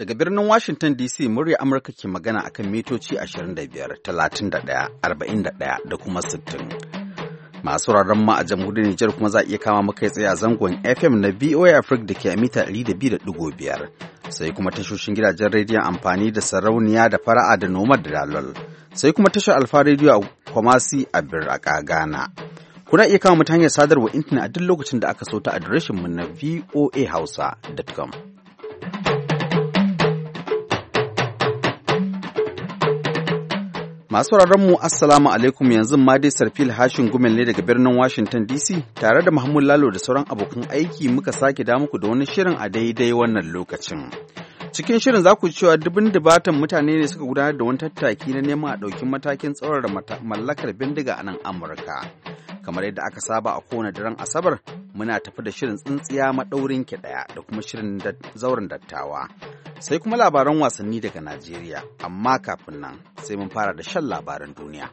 Daga birnin Washington DC murya Amurka ke magana akan mitoci 25, 31, 41 da kuma 60. Masu rarren ma a jamhuriyar Nijar kuma za a iya kama maka tsaye a zangon FM na VOA Africa da ke a mita 200.5. Sai kuma tashoshin gidajen rediyon amfani da sarauniya da fara'a da nomad da dalol. Sai kuma tashar Alfa Radio a Kumasi a Biraka, Ghana. Kuna iya kama mu ta hanyar sadarwa intanet a duk lokacin da aka so ta adireshinmu na voahausa.com. Masu mu Assalamu alaikum, yanzu ma dai Sarfil Hashin Gumel ne daga birnin Washington DC tare da Mahmud Lalo da sauran abokan aiki muka sake da muku da wani shirin a daidai wannan lokacin. Cikin shirin za ku ji cewa dubin dubatan mutane ne suka gudanar da wani tattaki na neman a ɗauki matakin tsaurara mallakar bindiga a nan Amurka. Kamar yadda aka saba a kowane daren Asabar, muna tafi da shirin tsintsiya maɗaurin ki ɗaya da kuma shirin zauren dattawa. Sai kuma labaran wasanni daga Najeriya, amma kafin nan sai mun fara da shan labaran duniya.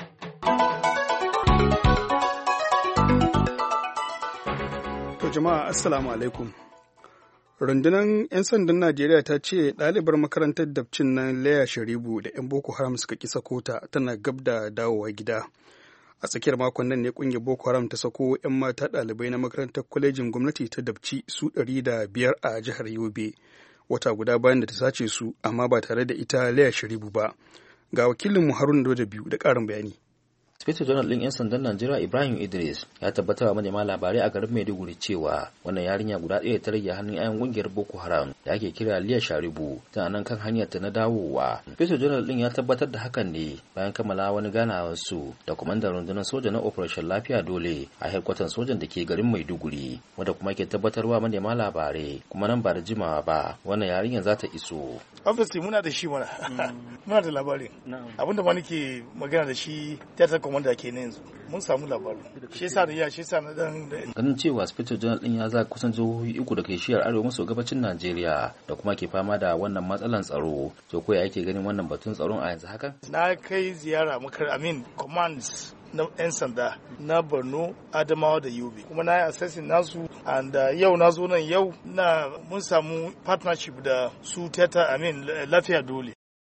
To jama'a assalamu alaikum. Rundunar 'yan sandan Najeriya ta ce ɗalibar makarantar dabcin nan Leah Sharibu da 'yan Boko Haram suka ƙi sakota tana gab da dawowa gida. A tsakiyar makon nan ne ƙungiyar Boko Haram ta sako 'yan mata ɗalibai na makarantar kwalejin gwamnati ta dabci su 105 a jihar Yobe. Wata guda bayan da ta sace su amma ba tare da ita Leah Sharibu ba. Ga wakilinmu Haruna Doda biyu da ƙarin bayani. Inspector General ɗin 'yan sandan Najeriya Ibrahim Idris ya tabbatar wa manema labarai a garin Maiduguri cewa wannan yarinya guda ɗaya ta rage hannun 'yan ƙungiyar Boko Haram da ake kira Leah Sharibu tana nan kan hanyar ta na dawowa. Inspector General ɗin ya tabbatar da hakan ne bayan kammala wani ganawar su da kwamandan rundunar soja na Operation Lafiya Dole a hedkwatan sojan da ke garin Maiduguri, wanda kuma ke tabbatarwa manema labarai kuma nan ba da jimawa ba wannan yarinyar za ta iso. Obviously muna da shi mana muna da labarin abinda ma nake magana da shi ta komanda ke ne yanzu mun samu labarin shi yasa na dan ganin cewa Inspector General din ya za kusan jihohi uku da ke shiyar arewa maso gabacin Najeriya da kuma ke fama da wannan matsalan tsaro, to ko ya yake ganin wannan batun tsaron a yanzu haka? Na kai ziyara commands na 'yan sanda na Borno, Adamawa da Yobe kuma na yi assessing nasu and yau na zo nan yau mun samu partnership da su Lafiya Dole.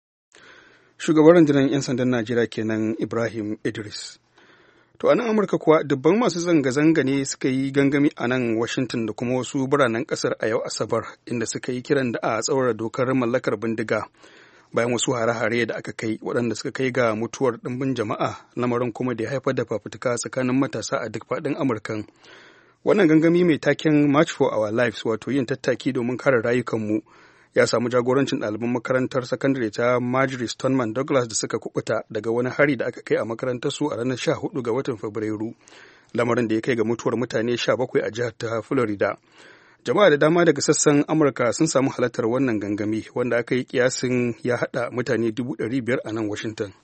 Shugaban rundunar 'yan sandan Najeriya kenan Ibrahim Idris. To a nan Amurka kuwa dubban masu zanga-zanga ne suka yi gangami a nan Washington da kuma wasu biranen kasar a yau Asabar inda suka yi kiran da a tsaurara dokar mallakar bindiga bayan wasu hare-hare da aka kai waɗanda suka kai ga mutuwar ɗimbin jama'a, lamarin kuma da ya haifar da fafutuka tsakanin matasa a duk faɗin Amurkan. Wannan gangami mai taken March for Our Lives, wato yin tattaki domin kare rayukanmu, ya samu jagorancin ɗaliban makarantar sakandare ta Marjorie Stoneman Douglas da suka kubuta daga wani hari da aka kai a makarantar su a ranar 14 ga watan Fabrairu, lamarin da ya kai ga mutuwar mutane 17 a jihar ta Florida. Jama'a da dama daga sassan Amurka sun samu halartar wannan gangami wanda aka yi kiyasin ya haɗa mutane 500,000 a nan Washington.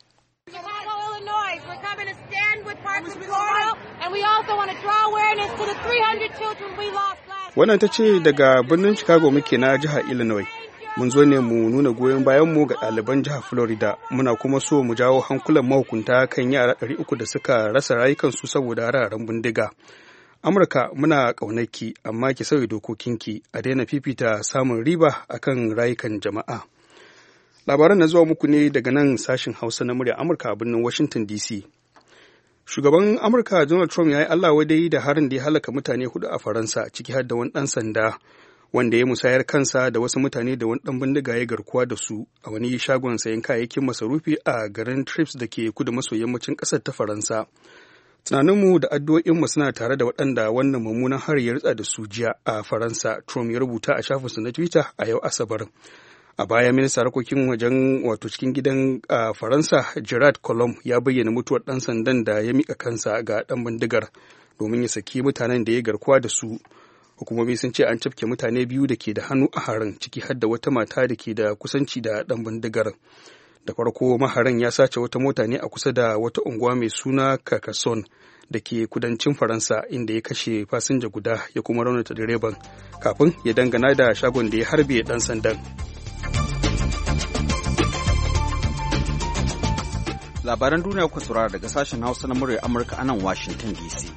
Wannan ta ce daga birnin Chicago muke na jihar Illinois. Mun zo ne mu nuna goyon bayanmu ga ɗaliban jihar Florida, muna kuma so mu jawo hankulan mahukunta kan yara 300 da suka rasa rayukansu saboda hararen bindiga. Amurka muna ƙaunarki, amma ki sauya dokokinki, a daina fifita samun riba akan rayukan jama'a. Labaran na zuwa muku ne daga nan sashin Hausa na murya Amurka a birnin Washington DC. Shugaban Amurka Donald Trump ya yi Allah wadai da harin da ya halaka mutane 4 a Faransa, ciki har da wani ɗan sanda wanda ya musayar kansa da wasu mutane da wani ɗan bindiga ya garkuwa da su a wani shagon sayan kayayyakin masarufi a garin Trips da ke kudu maso yammacin ƙasar ta Faransa. Tunaninmu da addu'o'inmu suna tare da waɗanda wannan mummunan hari ya ritsa da su jiya a Faransa, Trump ya rubuta a shafinsa na Twitter a yau Asabar. A baya ministan harkokin wajen cikin gidan Faransa Gerard Collomb ya bayyana mutuwar ɗan sandan da ya mika kansa ga ɗan bindigar domin ya saki mutanen da ya garkuwa da su. Hukumomi sun ce an cafke mutane 2 da ke da hannu a harin, ciki har da wata mata da ke da kusanci da ɗan bindigar. Da farko maharan ya sace wata mota ne a kusa da wata unguwa mai suna Carcassonne da ke kudancin Faransa, inda ya kashe fasinja guda ya kuma raunata direban kafin ya dangana da shagon da ya harbe ɗan sandan. Labaran duniya kuka saurara daga sashen Hausa na muryar Amurka a nan Washington DC.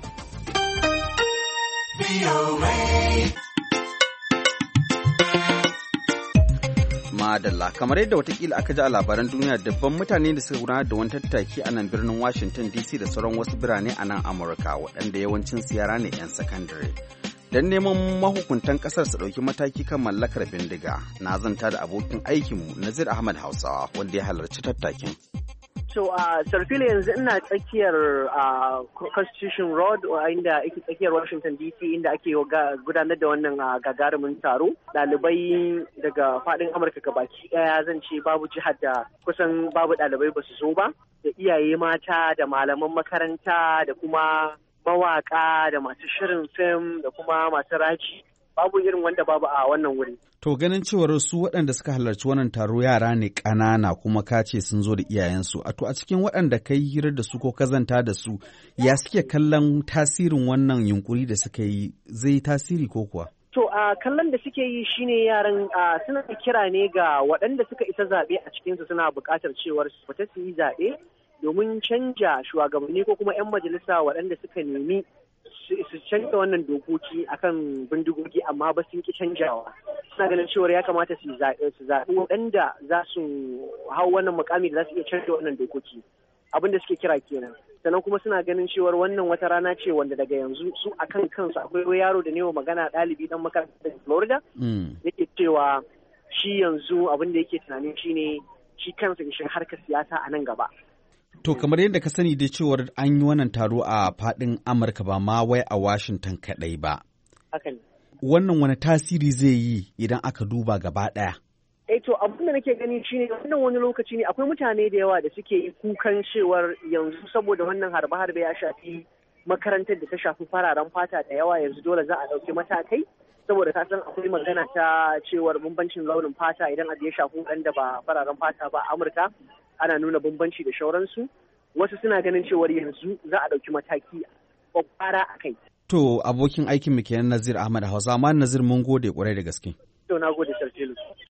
Madalla, kamar yadda watakila aka ji a labaran duniya, dabban mutane da suka gudanar da wani tattaki a nan birnin Washington DC da sauran wasu birane a nan Amurka waɗanda yawancin su yara ne 'yan sakandare. Don neman mahukuntan ƙasar su ɗauki mataki kan mallakar bindiga, na zanta da abokin aikinmu Nazir Ahmad Hausawa wanda ya halarci tattakin. So Sarfila yanzu ina tsakiyar Constitution Road inda ake tsakiyar Washington DC inda ake gudanar da wannan gagarumin taro. Ɗalibai daga faɗin Amurka gabaki ɗaya zan ce babu jihar da kusan babu ɗalibai ba su zo ba. Da iyaye mata da malaman makaranta da kuma mawaƙa da masu shirin fim da kuma masu raji. Babu irin wanda babu a wannan wuri. To ganin cewar su waɗanda suka halarci wannan taro yara ne ƙanana kuma ka ce sun zo da iyayensu. A cikin waɗanda ka yi hira da su ko kazanta da su, ya suke kallon tasirin wannan yunkuri da suka yi, zai tasiri ko kuwa? To a kallon da suke yi shine yaran suna kira ne ga waɗanda suka isa zaɓe a cikinsu suna buƙatar cewar su fita su yi zaɓe domin canja shugabanni ko kuma 'yan majalisa waɗanda suka nemi su canza wannan dokoki akan bindigogi amma ba sun ki canjawa. Suna ganin cewar ya kamata su zaɓi waɗanda za su hau wannan mukami da za su iya canza wannan dokoki. Abin da suke kira kenan. Sannan kuma suna ganin cewar wannan wata rana ce wanda daga yanzu su akan kansu akwai yaro da ne magana ɗalibi dan makarantar Florida yake cewa shi yanzu abin da yake tunanin shine shi kansa ya shiga harkar siyasa a nan gaba. To kamar yadda ka sani da cewar an yi wannan taro a faɗin Amurka ba ma wai a Washington kaɗai ba. Hakan. Wannan wani tasiri zai yi idan aka duba gaba ɗaya? To abin da nake gani shine wannan wani lokaci ne akwai mutane da yawa da suke yi kukan cewar yanzu saboda wannan harbe-harbe ya shafi makarantar da ta shafi fararen fata da yawa yanzu dole za a ɗauki matakai. Saboda ka san akwai magana ta cewar bambancin launin fata idan abu ya shafi waɗanda ba fararen fata ba a Amurka ana nuna bambanci da shauransu. Wasu suna ganin cewar yanzu za a ɗauki mataki kwakwara a kai. To abokin aikin mu kenan Nazir Ahmad Hausa, amma Nazir mun gode kwarai da gaske. To na gode Sarfilu.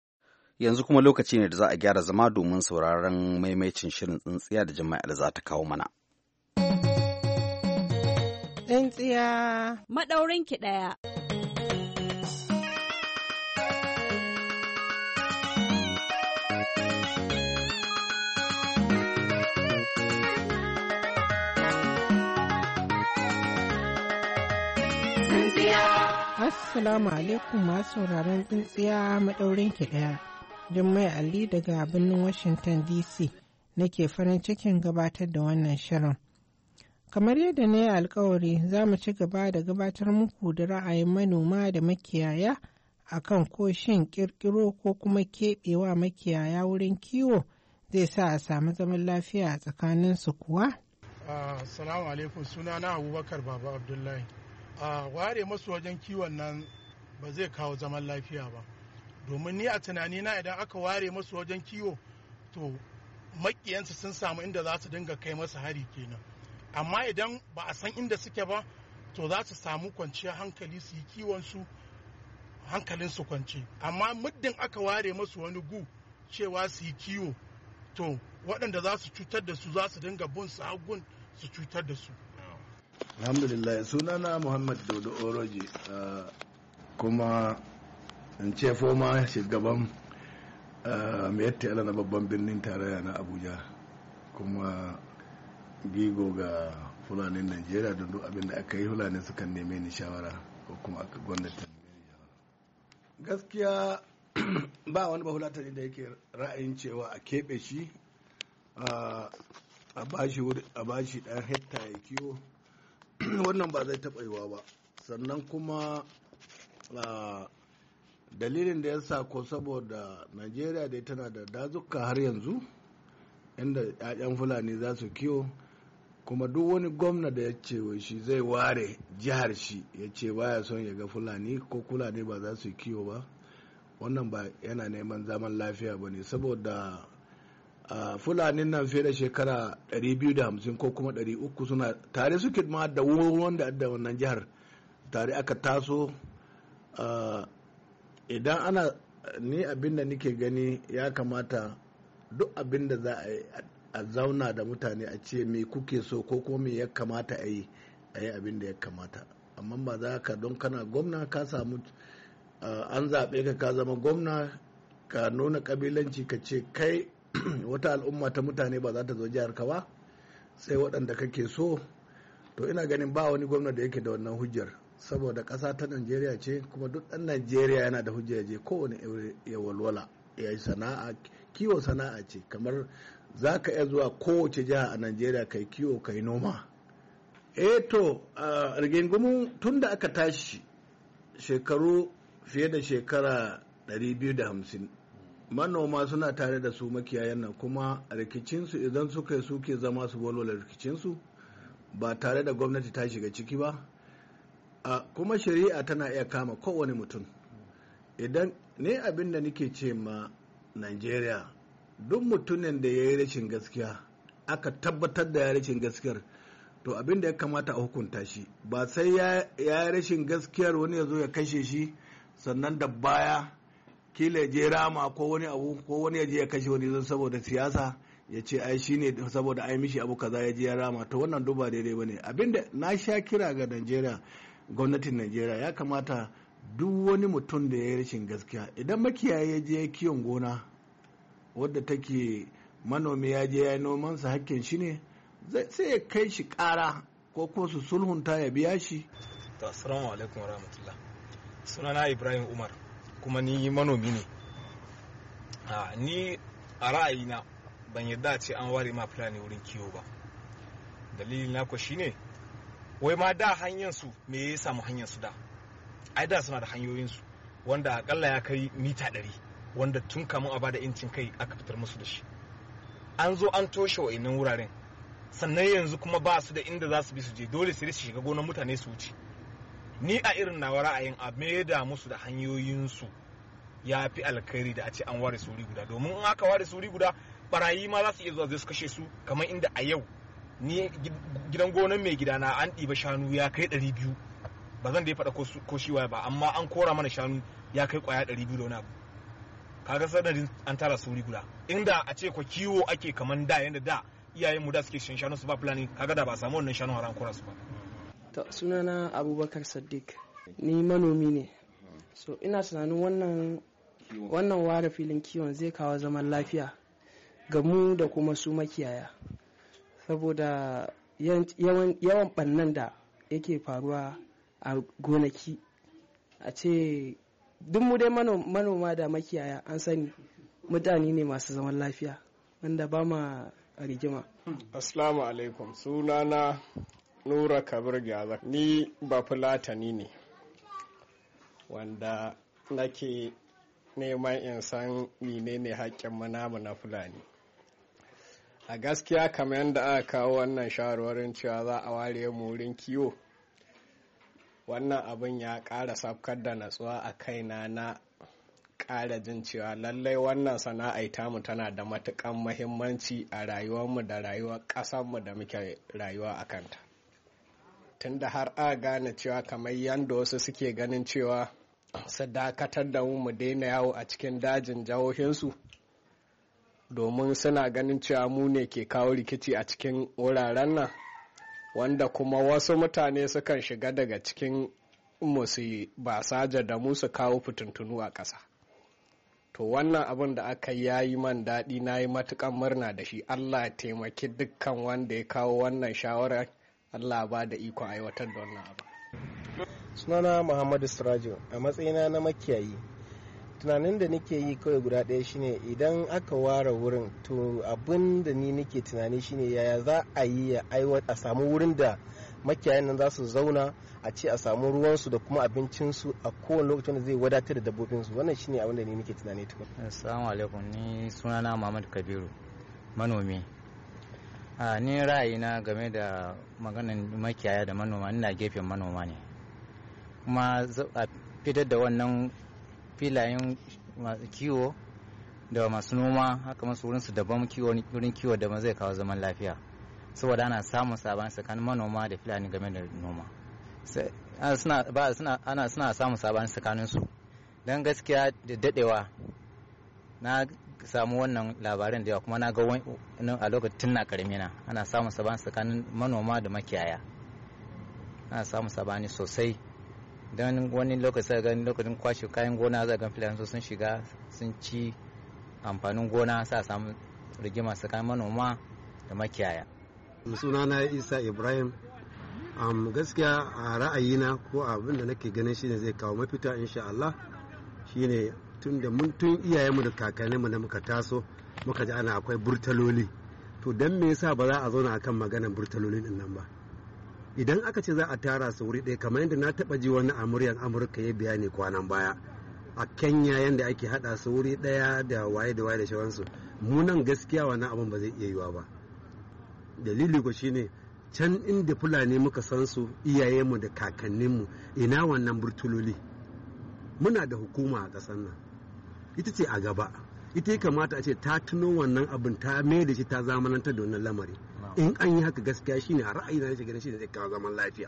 Yanzu kuma lokaci ne da za a gyara zama domin sauraron maimaicin shirin tsintsiya da Jama'ar za ta kawo mana. Tsintsiya maɗaurinki ɗaya. Assalamu alaikum masu sauraron tsintsiya maɗaurin ki ɗaya. Jummai Ali daga birnin Washington DC nake farin cikin gabatar da wannan shirin. Kamar yadda na yi alkawari za mu ci gaba da gabatar muku da ra'ayin manoma da makiyaya akan ko shin ƙirƙiro ko kuma keɓewa makiyaya wurin kiwo zai sa a samu zaman lafiya a tsakaninsu kuwa? Assalamu alaikum, sunana Abubakar Baba Abdullahi. Ware masu wajen kiwon nan ba zai kawo zaman lafiya ba, domin ni a tunanina idan aka ware masu wajen kiwo to makiyansu sun samu inda za su dinga kai masa hari kenan. Amma idan ba a san inda suke ba to za su samu kwanciyar hankali su yi kiwonsu hankalin su kwance. Amma muddin aka ware masu wani gu cewa su yi kiwo to waɗanda za su cutar da su za su dinga bin su hagun su cutar da su. Alhamdulillah, sunana Muhammad Dauda Oroji, kuma in ce foma shugaban mai ala na babban birnin tarayya na Abuja, kuma gigo ga fulanin Najeriya don duk abin da aka yi fulani sukan neme ni shawara ko kuma aka gwamnati gaskiya ba wani bahulatari da yake ra'ayin cewa a keɓe shi a bashi ɗan hekta ya kiwo. Wannan ba zai taɓa yiwa ba. Sannan kuma dalilin da ya sa ko saboda Najeriya dai tana da dazuka har yanzu inda 'ya'yan fulani za su kiwo, kuma duk wani gwamna da ya ce shi zai ware jihar shi ya ce baya son ya ga fulani ko fulani ba za su kiwo ba, wannan ba yana neman zaman lafiya ba ne, saboda fulanin nan fiye da shekara 250 ko kuma 300 suna tare suke ma da wanda da wannan jihar tare aka taso. Idan ana ni abin da nike gani ya kamata duk abin da za a zauna da mutane a ce me kuke so ko kuma me ya kamata a yi abin da ya kamata. Amma ba za ka don kana gwamna ka samu an zaɓe ka zama gwamna ka nuna kabilanci ka ce kai wata al'umma ta mutane ba za ta zo jihar ka ba sai waɗanda kake so, to ina ganin ba wani gwamna da yake da wannan hujjar, saboda ƙasa ta Najeriya ce, kuma duk ɗan Najeriya yana da hujjar je kowane ya walwala ya yi sana'a. Kiwo sana'a ce, kamar za ka iya zuwa kowace jiha a Najeriya kai kiwo kai noma. To rigingumu tun da aka tashi shekaru fiye da shekara 250 manoma suna tare da su makiyayan nan, kuma rikicinsu idan suke zama su walwala rikicinsu ba tare da gwamnati ta shiga ciki ba. Kuma shari'a tana iya kama kowane mutum. Idan ne abin da nake ce ma Najeriya, duk mutumin da ya yi rashin gaskiya aka tabbatar da ya rashin gaskiyar, to abin da ya kamata a hukunta shi, ba sai ya yi rashin gaskiyar wani ya zo ya kashe shi sannan da baya kila ya je rama ko wani abu, ko wani ya je ya kashe wani don saboda siyasa ya ce ai shi ne saboda ai mishi abu kaza ya je ya rama. To wannan duba daidai bane. Abinda na sha kira ga Najeriya, gwamnatin Najeriya ya kamata duk wani mutum da ya yi rashin gaskiya, idan makiyayi ya je kiwon gona wadda take manomi ya je ya yi nomansa hakkin shi ne, sai ya kai shi ƙara ko su sulhunta ya biya shi. Assalamu alaikum warahmatullah. Sunana Ibrahim Umar, kuma ni manomi ne. Ni a ra'ayina ban yadda ce an ware ma fulani wurin kiwo ba. Dalili na ko shine wai ma da hanyar su me ya samu hanyar su da. Ai da suna da hanyoyin su wanda akalla ya kai mita 100, wanda tun kamun a bada incin kai aka fitar musu da shi. An zo an toshe wa'annan wuraren. Sannan yanzu kuma ba su da inda za su bi su je, dole sai su shiga gonar mutane su wuce. Ni a irin nawa ra'ayin a maida musu da hanyoyinsu ya fi alkhairi da a ce an ware su wuri guda, domin in aka ware su wuri guda barayi ma za su iya zuwa zai su kashe su, kamar inda a yau ni gidan gonar mai gidana an ɗiba shanu ya kai 200, ba zan da ya faɗa ko shi waya ba, amma an kora mana shanu ya kai kwaya 200 da wani abu. Kaga sanadin an tara su wuri guda, inda a ce ko kiwo ake kamar da yanda da iyayenmu da suke shan shanu su ba fulani, kaga da ba samu wannan shanu haran kora su ba. To sunana Abubakar Sadiq, ni manomi ne. So ina tunanin wannan ware filin kiwon zai kawo zaman lafiya ga mu da kuma su makiyaya, saboda yawan bannan da yake faruwa a gonaki. A ce duk mu dai manoma da makiyaya an sani mutane ne masu zaman lafiya wanda ba ma rigima. Assalamu alaikum, sunana Nura Kabir Gaza, ni ba fulatani ne wanda nake neman in san menene haƙƙin namu na Fulani. A gaskiya kamar yadda aka kawo wannan shawarwarin cewa za a ware mu wurin kiwo, wannan abin ya ƙara safkar da natsuwa a kaina na ƙara jin cewa lallai wannan sana'ai tamu tana da matuƙan muhimmanci a rayuwarmu da rayuwar ƙasarmu da muke rayuwa a kanta. Tunda har a gane cewa kamar yadda wasu suke ganin cewa su dakatar da mu daina yawo a cikin dajin jihohinsu, domin suna ganin cewa mu ne ke kawo rikici a cikin wuraren nan, wanda kuma wasu mutane sukan shiga daga cikin musu basaja da mu su kawo fitintunu a ƙasa. To wannan abin da aka yi man daɗi, na yi matuƙan murna da shi. Allah ya taimaki dukkan wanda ya kawo wannan shawarar, Allah ba da ikon aiwatar da wannan abu. Sunana Muhammadu Sirajo, a matsayina na makiyayi, tunanin da nake yi kawai guda ɗaya shine idan aka ware wurin, to abin da ni nake tunani shine yaya za a yi a samu wurin da makiyayan nan za su zauna, a ce a samu ruwansu da kuma abincinsu a kowane lokacin da zai wadatar da dabbobinsu. Wannan shine abin da ni nake tunani tukun. Assalamu alaikum, ni sunana Muhammad Kabiru, manomi. Ni ra'ayina game da maganin makiyaya da manoma, ina gefen manoma ne, kuma a fitar da wannan filayen kiwo da masu noma haka masu wurinsu daban wurin kiwo da zai kawo zaman lafiya, saboda ana samun sabani tsakanin manoma da filani game da noma. Suna samun sabani tsakaninsu, don gaskiya da dadewa na samu wannan labarin da yawa, kuma na ga a lokacin na karami na ana samun sabani tsakanin manoma da makiyaya, ana samun sabani sosai don wani lokaci gani lokacin kwashe kayan gona za ga fulani sun shiga sun ci amfanin gona sa samu rigima tsakanin manoma da makiyaya. Sunana Isa Ibrahim. Gaskiya a ra'ayina ko abin da nake ganin shine zai kawo mafita insha Allah shine tun iyayenmu da kakanninmu da muka taso muka ji ana akwai burtaloli, to dan me yasa ba za a zauna akan maganar burtalolin din nan ba? Idan aka ce za a tara su wuri ɗaya, kamar yadda na taɓa ji wani a muryar Amurka ya bayani kwanan baya a Kenya yadda ake haɗa su wuri ɗaya da waye da shawansu, mu nan gaskiya wannan abin ba zai iya yiwa ba. Dalili ko shine can inda Fulani muka san su iyayenmu da kakanninmu, ina wannan burtuloli? Muna da hukuma a ƙasar nan, ita ce a gaba, ita ya kamata a ce ta tuno wannan abin, ta mai da shi, ta zamanantar da wannan lamari. In an yi haka gaskiya shine a ra'ayi na shi ganin shine zai kawo zaman lafiya.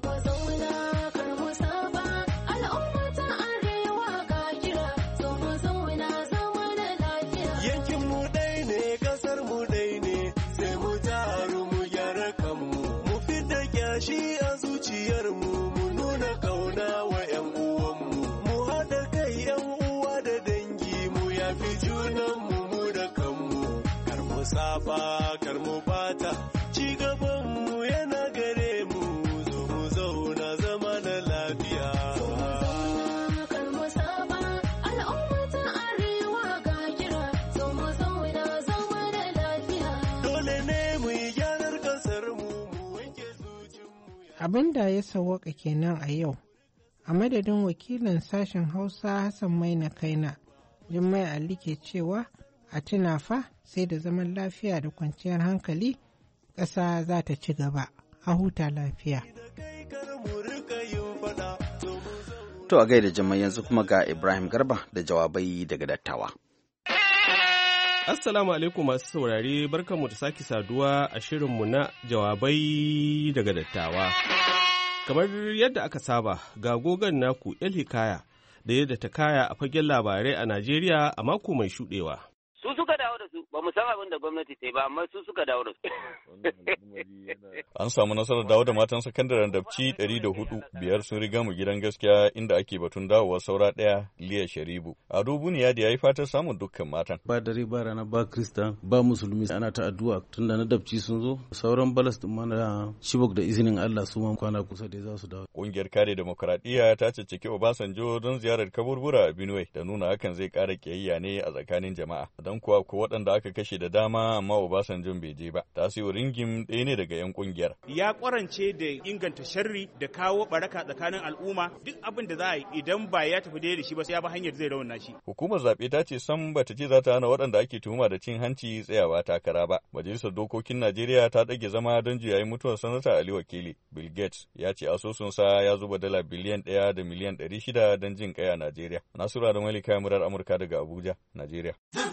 Safa karmu bata ci gaban mu yana gare mu, zo mu zauna zama na lafiya. Karmu saba al'umma ta arewa ga kira, zo mu zauna zama na lafiya. Dole ne mu yi gyarar kasar mu wanke zuciyar mu. Abin da ya sawwaka kenan a yau. A madadin wakilin sashen Hausa Hassan Maina Kaina, Jummai Ali ke cewa a tuna fa sai da zaman lafiya da kwanciyar hankali ƙasa za ta ci gaba. A huta lafiya. To a gaida jama'a, yanzu kuma ga Ibrahim Garba da jawabai daga dattawa. Assalamu alaikum masu saurare, barkanmu da sake saduwa a shirinmu na jawabai daga dattawa. Kamar yadda aka saba, ga gogon naku El Hikaya da yadda ta kaya a fagen labarai a Najeriya a mako mai shuɗewa. Su suka dawo da su, ba mu san abin da gwamnati ta yi ba, amma su suka dawo da su. An samu nasarar dawo da matan sakandaren dabci 104, biyar sun riga mu gidan gaskiya inda ake batun dawowa saura ɗaya, Liya Sharibu. Ado Buniyadi ya yi fatan samun dukkan matan. Ba dare ba rana ba Kristan ba Musulmi, ana ta addu'a tunda na dabci sun zo, sauran balas din mana Chibok da izinin Allah su ma kwana kusa da za su dawo. Ƙungiyar kare demokuraɗiyya ta cicciki Obasanjo don ziyarar kaburbura a Benue da nuna hakan zai ƙara ƙiyayya ne a tsakanin jama'a. Don kuwa ko waɗanda aka kashe da dama amma Obasanjo bai je ba. Tasiu Ringim ɗaya ne daga 'yan ƙungiyar. Ya ƙwarance da inganta sharri da kawo baraka tsakanin al'umma, duk abin da za a yi idan ba ya tafi da shi ba sai ya ba hanyar zai rauna shi. Hukumar zaɓe ta ce sam bata ce za ta hana waɗanda ake tuhuma da cin hanci tsayawa takara ba. Majalisar Dokokin Najeriya ta ɗage zama don juyayin mutuwar Sanata Ali Wakili. Bill Gates ya ce asusunsa ya zuba dala biliyan 1 da miliyan 600 don jin kai a Najeriya. Nasura da Malika murar Amurka daga Abuja, Najeriya.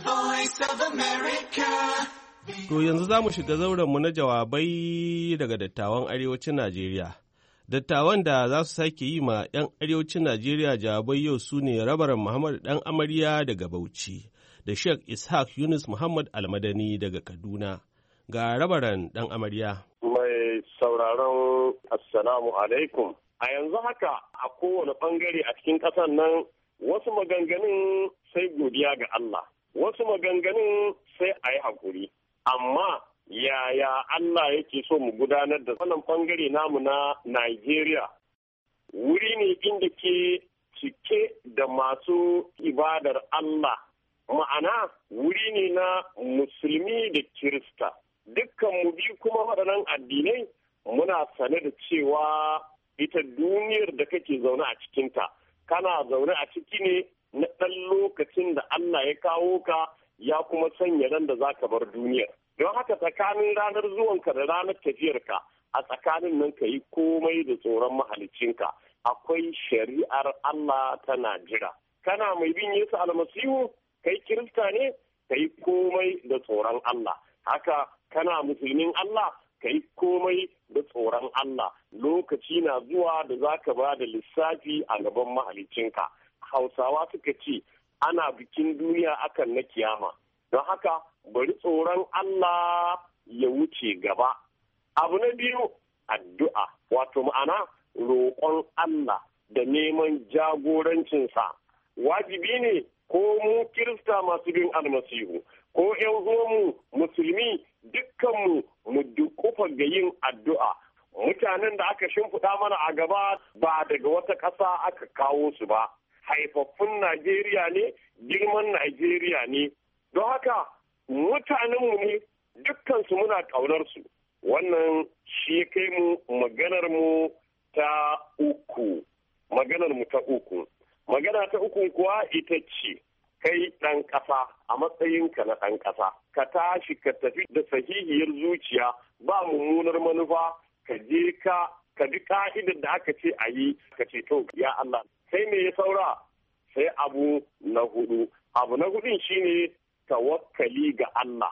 To yanzu za mu shiga zaurenmu na jawabai daga dattawan arewacin Najeriya. Dattawan da za su sake yi ma 'yan arewacin Najeriya jawabai yau su ne Rabaran Muhammad Ɗan Amarya daga Bauchi da Sheikh Ishaq Yunus Muhammad Almadani daga Kaduna. Ga Rabaran Ɗan Amarya. Mai sauraron Assalamu alaikum. A yanzu haka a kowane ɓangare a cikin ƙasar nan wasu maganganun sai godiya ga Allah. Wasu maganganun sai a yi haƙuri, amma yaya Allah yake so mu gudanar da wannan ɓangare namu na Najeriya? Wuri ne inda ke cike da masu ibadar Allah, ma'ana wuri ne na musulmi da Kirista. Dukkan mu biyu kuma waɗannan addinai muna sane da cewa ita duniyar da kake zaune a cikinta, kana zaune a ciki ne na ɗan lokacin da Allah ya kawo ka ya kuma sanya ran da za ka bar duniyar. Don haka tsakanin ranar zuwanka da ranar tafiyarka, a tsakanin nan ka yi komai da tsoron mahalicinka. Akwai shari'ar Allah tana jira. Kana mai bin Yesu almasihu, kai Kirista ne, ka yi komai da tsoron Allah. Haka kana musulmin Allah, ka yi komai da tsoron Allah. Lokaci na zuwa da za ka ba da lissafi a gaban mahalicinka. Hausawa suka ce ana bikin duniya akan na kiyama. Don haka bari tsoron Allah ya wuce gaba. Abu na biyu, addu'a, wato ma'ana roƙon Allah da neman jagorancinsa. Wajibi ne ko mu Kirista masu bin almasihu ko ‘yan uwanmu musulmi dukkanmu mu dukufa ga yin addu'a. Mutanen da aka shimfiɗa mana a gaba ba daga wata ƙasa aka kawo su ba, haifaffun Najeriya ne, girman Najeriya ne, don haka mutanenmu ne dukkansu muna ƙaunarsu. Wannan shi kai mu maganar ta uku. Magana ta uku kuwa ita ce, kai ɗan ƙasa a matsayinka na ɗan ƙasa, ka tashi ka tafi da sahihiyar zuciya ba mummunar manufa, ka je ka bi ka'idar da aka ce a yi, ka ce to ya Allah. Sai me ya saura? Sai abu na hudu. Abu na hudun shine tawakkali ga Allah.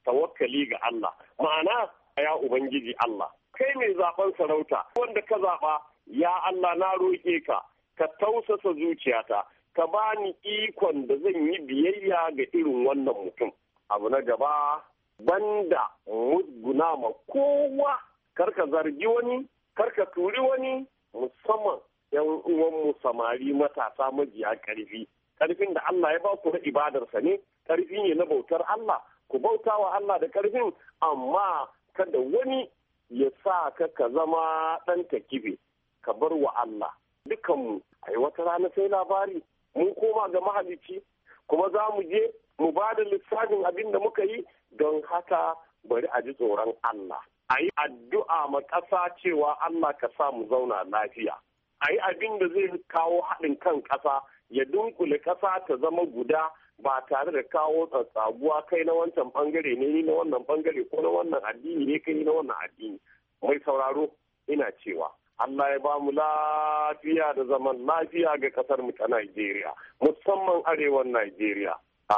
Ma'ana ya Ubangiji Allah, kai mai zaben sarauta wanda ka zaɓa, ya Allah na roƙe ka tausasa zuciyata, ka bani ikon da zan yi biyayya ga irin wannan mutum. Abu na gaba, banda musguna ma kowa, karka zargi wani, karka turi wani, musamman yan uwanmu samari matasa majiya ƙarfi. Ƙarfin da Allah ya ba ku na ibadarsa ne, ƙarfi ne na bautar Allah, ku bauta wa Allah da ƙarfin, amma kada wani ya sa ka zama ɗan takibe, ka bar wa Allah. Dukanmu, ai wata rana sai labari, mun koma ga mahalicci, kuma za mu je mu ba da lissafin abin da muka yi, don haka bari a ji tsoron Allah. A yi addu'a ma ƙasa cewa Allah ka sa mu zauna lafiya. A yi abin da zai kawo haɗin kan ƙasa, ya dunkule ƙasa ta zama guda, ba tare da kawo tsatsaguwa kai na wancan bangare ne ni na wannan bangare ko na wannan addini ne kai na wannan addini. Mai sauraro ina cewa Allah ya ba mu lafiya da zaman lafiya ga kasar mu ta Najeriya, musamman arewan Najeriya.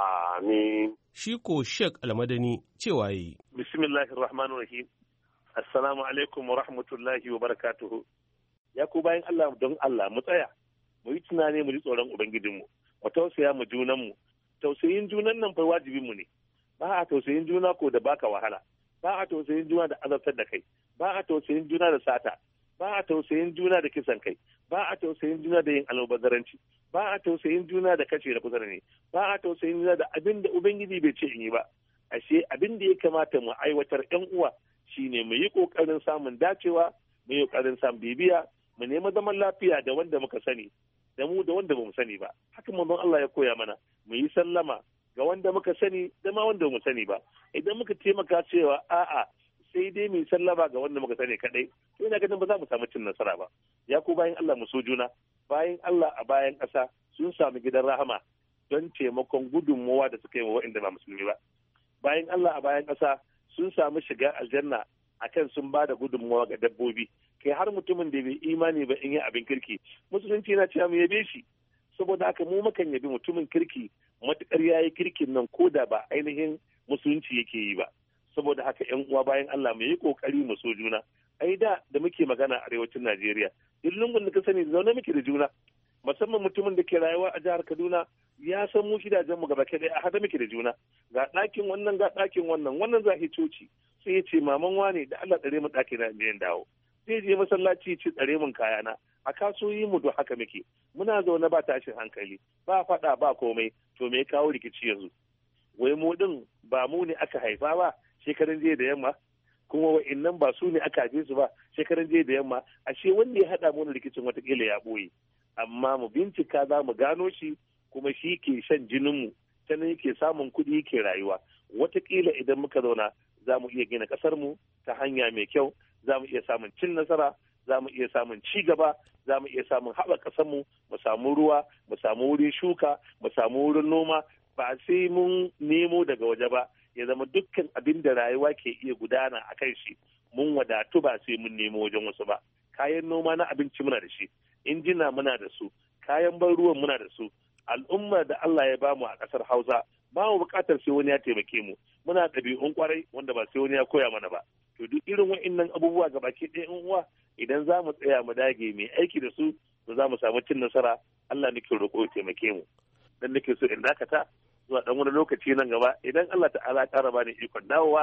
Amin. Shi ko Sheikh Almadani cewa yi. Bismillahir Rahmanir Rahim. Assalamu alaikum wa rahmatullahi wa barakatuhu. Ya ku bayan Allah don Allah mu tsaya, mu yi tunani mu ji tsoron Ubangijinmu, mu tausaya mu junanmu. Tausayin junan nan fa wajibinmu ne. Ba a tausayin juna ko da baka wahala. Ba a tausayin juna da azabtar da kai. Ba a tausayin juna da sata. Ba a tausayin juna da kisan kai. Ba a tausayin juna da yin almubazzaranci. Ba a tausayin juna da kashe da kusa ne. Ba a tausayin juna da abin da Ubangiji bai ce in yi ba. Ashe abin da ya kamata mu aiwatar ƴan uwa shine mu yi ƙoƙarin samun dacewa, mu yi ƙoƙarin samun bibiya, mu nemi zaman lafiya da wanda muka sani, da mu da wanda bamu sani ba. Haka manzon Allah ya koya mana, mu yi sallama ga wanda muka sani da ma wanda bamu sani ba. Idan muka taimaka cewa a'a sai dai mu yi sallama ga wanda muka sani kadai, to ina ganin ba za mu samu cin nasara ba. Ya ku bayan Allah mu so juna, bayan Allah a bayan ƙasa sun samu gidan rahama don taimakon gudunmawa da suka yi wa waɗanda ba musulmi ba. Bayan Allah a bayan ƙasa sun samu shiga aljanna akan sun ba da gudunmawa ga dabbobi. Kai har mutumin da bai imani ba in yi abin kirki, musulunci na cewa mu yabe shi. Saboda haka mu mukan yabi mutumin kirki matukar yayi kirkin nan ko da ba ainihin musulunci yake yi ba. Saboda haka ƴan uwa bayan Allah mu yi kokari mu so juna. Ai da muke magana a arewacin Najeriya, duk lungun da ka sani zaune muke da juna. Musamman mutumin da ke rayuwa a jihar Kaduna ya san mu gidajen mu gaba ɗaya a hada muke da juna. Ga ɗakin wannan ga ɗakin wannan za coci. Sai ya ce maman wane da Allah tsare mu ɗaki na in dawo. Zai je masallaci ci tsare mun kayana. A kasuwoyi mu duk haka muke. Muna zaune ba tashin hankali, ba faɗa ba komai, to me ya kawo rikici yanzu? Wai mu din ba mu ne aka haifa ba shekaran jiya da yamma? Kuma wa'innan ba su ne aka haife su ba shekaran jiya da yamma? Ashe wanda ya haɗa mu rikicin watakila ya ɓoye. Amma mu bincika za mu gano shi, kuma shi ke shan jininmu, ta nan yake samun kuɗi yake rayuwa. Watakila idan muka zauna za mu iya gina ƙasarmu ta hanya mai kyau, za mu iya samun cin nasara, za mu iya samun ci gaba, za mu iya samun haɓaka ƙasarmu, mu samu ruwa, mu samu wurin shuka, mu samu wurin noma, ba sai mun nemo daga waje ba, ya zama dukkan abin da rayuwa ke iya gudana a kan shi mun wadatu ba sai mun nemo wajen wasu ba. Kayan noma na abinci muna da shi, injina muna da su, kayan ban ruwan muna da su. Al'umma da Allah ya bamu a ƙasar Hausa ba mu buƙatar sai wani ya taimake mu, muna ɗabi'un kwarai wanda ba sai wani ya koya mana ba. To duk irin wa'innan abubuwa ga baki ɗaya in uwa idan za mu tsaya mu dage mai aiki da su, to za mu samu cin nasara. Allah nake roƙo ya taimake mu. Dan nake so in dakata zuwa dan wani lokaci nan gaba idan Allah ta'ala ƙara bani ikon dawowa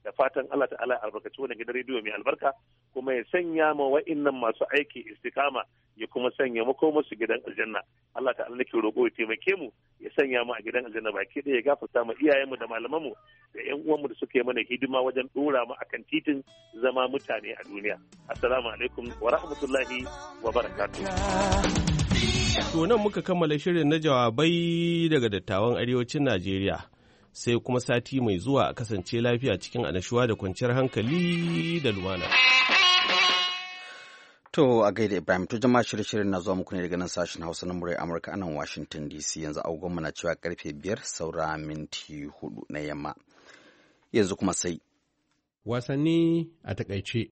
da fatan Allah ta'ala ya albarkaci wannan gidan rediyo mai albarka kuma ya sanya ma wa'innan masu aiki istikama ya kuma sanya makomarsu gidan aljanna. Allah ta'ala nake roƙo ya taimake mu ya sanya mu a gidan aljanna baki ɗaya ya gafarta mu iyayenmu da malamanmu da ƴan uwanmu da suka yi mana hidima wajen ɗora mu akan titin zama mutane a duniya. Assalamu alaikum wa rahmatullahi wa barakatuh. To nan muka kammala shirin na jawabai daga dattawan arewacin Najeriya. Sai kuma sati mai zuwa a kasance lafiya cikin annashuwa da kwanciyar hankali da lumana. To a gaida Ibrahim, to jama'a shirye-shiryen na zuwa muku ne daga nan sashen Hausa na muryar Amurka anan Washington DC. Yanzu agogonmu na cewa karfe 5 saura minti 4 na yamma. Yanzu kuma sai wasanni a takaice.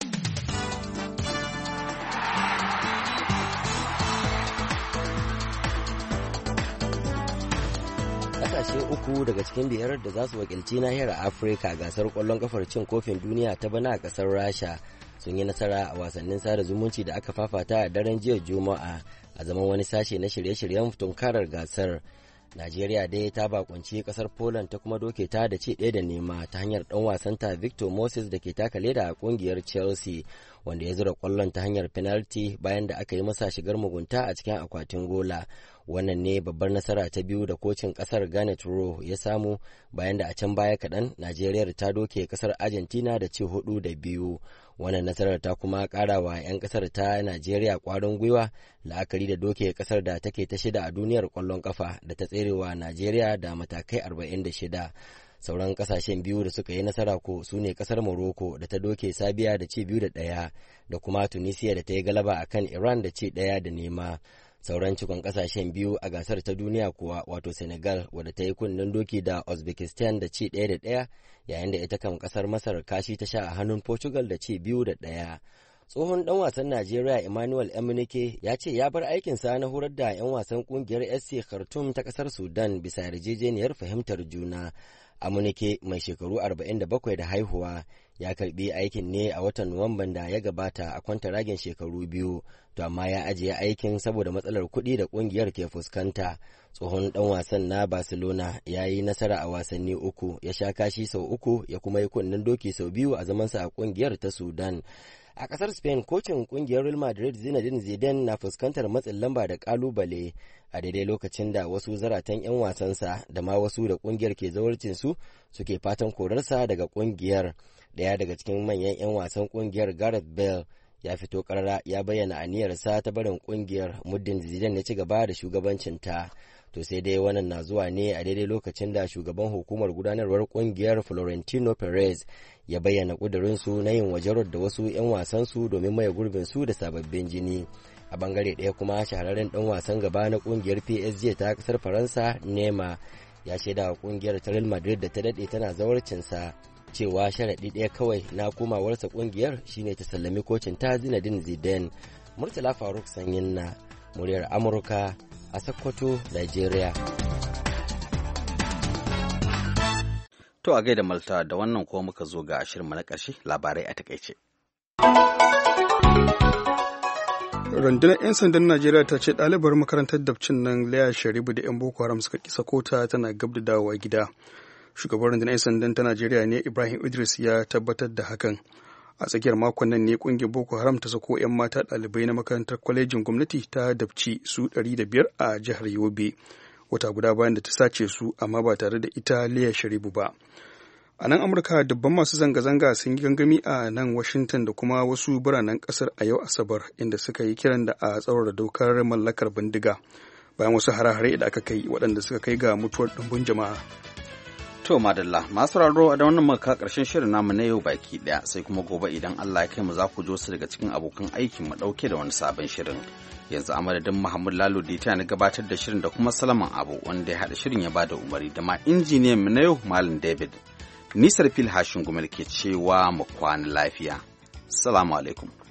Ƙasashe uku daga cikin biyar da za su wakilci nahiyar Afirka gasar ƙwallon kafar cin kofin duniya ta bana a ƙasar Rasha sun yi nasara a wasannin sada zumunci da aka fafata a daren jiya Juma'a a zaman wani sashe na shirye-shiryen tunkarar gasar. Najeriya dai ta bakunci kasar Poland ta kuma doke ta da ci 1-0 ta hanyar dan wasanta Victor Moses da ke taka leda a kungiyar Chelsea wanda ya zura kwallon ta hanyar penalty bayan da aka yi masa shigar mugunta a cikin akwatin gola. Wannan ne babbar nasara ta biyu da kocin kasar Garnet Rowe ya samu bayan da a can baya kaɗan Najeriya ta doke kasar Argentina da ci 4-2. Wannan nasarar ta kuma ƙara wa 'yan kasar ta Najeriya ƙwarin gwiwa la'akari da doke kasar da take ta shida a duniyar ƙwallon ƙafa da ta tserewa Najeriya da matakai 46. Sauran kasashen biyu da suka yi nasara ko su ne kasar Morocco da ta doke Sabiya da ci 2-1 da kuma Tunisia da ta yi galaba akan Iran da ci 1-0. Sauran cikon kasashen biyu a gasar ta duniya kuwa wato Senegal wadda ta yi kunnen doki da Uzbekistan da ci 1-1 yayin da ita kan kasar Masar kashi ta sha a hannun Portugal da ci 2-1. Tsohon dan wasan Najeriya Emmanuel Emenike ya ce ya bar aikinsa na horar da 'yan wasan kungiyar SC Khartoum ta kasar Sudan bisa yarjejeniyar fahimtar juna. Amunike mai shekaru 47 da haihuwa ya karbi aikin ne a watan Nuwamban da ya gabata a kwantaragin shekaru 2, to amma ya ajiye aikin saboda matsalar kuɗi da kungiyar ke fuskanta. Tsohon dan wasan na Barcelona ya yi nasara a wasanni 3, ya sha kashi sau 3 ya kuma yi kunnen doki sau 2 a zamansa a kungiyar ta Sudan. A kasar Spain, kocin kungiyar Real Madrid Zinedine Zidane na fuskantar matsin lamba da kalubale a daidai lokacin da wasu zaratan 'yan wasansa da ma wasu da kungiyar ke zawarcinsu suke fatan korarsa daga kungiyar. Daya daga cikin manyan 'yan wasan kungiyar Gareth Bale ya fito karara ya bayyana aniyarsa ta barin kungiyar muddin Zidane ya ci gaba da shugabancinta. To sai dai wannan na zuwa ne a daidai lokacin da shugaban hukumar gudanarwar kungiyar Florentino Perez ya bayyana ƙudurinsu na yin wajarar da wasu 'yan wasansu domin maye gurbinsu da sababbin jini. A bangare ɗaya kuma shahararren ɗan wasan gaba na ƙungiyar PSG ta ƙasar Faransa Neymar ya shaida wa ƙungiyar ta Real Madrid da ta daɗe tana zawarcinsa cewa sharaɗi ɗaya kawai na komawarsa ƙungiyar shine ta sallami kocin ta Zinedine Zidane. Murtala Faruk Sanyin na muryar Amurka a Sokoto, Nigeria. To a gaida Malta da wannan kuma muka zo ga shirinmu na ƙarshe labarai a takaice. Rundunar 'yan sandan Najeriya ta ce ɗalibar makarantar dabcin nan Laya Sharibu da 'yan Boko Haram suka kisa kota tana gab da dawowa gida. Shugaban rundunar 'yan sandan ta Najeriya ne Ibrahim Idris ya tabbatar da hakan. A tsakiyar makon nan ne kungiyar Boko Haram ta sako 'yan mata ɗalibai na makarantar kwalejin gwamnati ta dabci su 105 a jihar Yobe. Wata guda bayan da ta sace su amma ba tare da ita Laya Sharibu ba. A nan Amurka dubban masu zanga-zanga sun yi gangami a nan Washington da kuma wasu biranen kasar a yau Asabar inda suka yi kiran da a tsaurara dokar mallakar bindiga bayan wasu hare-hare da aka kai waɗanda suka kai ga mutuwar ɗumbun jama'a. To madalla masu raro da wannan muka karshen shirin namu na yau baki ɗaya sai kuma gobe idan Allah ya kai mu za ku jo su daga cikin abokan aikin mu ɗauke da wani sabon shirin. Yanzu a madadin Muhammad Lalo da ya na gabatar da shirin da kuma Salaman Abu wanda ya haɗa shirin ya bada umari da ma injiniyan mu na yau Malam David. Nisar fil hashin gumel ke cewa mu kwana lafiya. Salamu alaikum.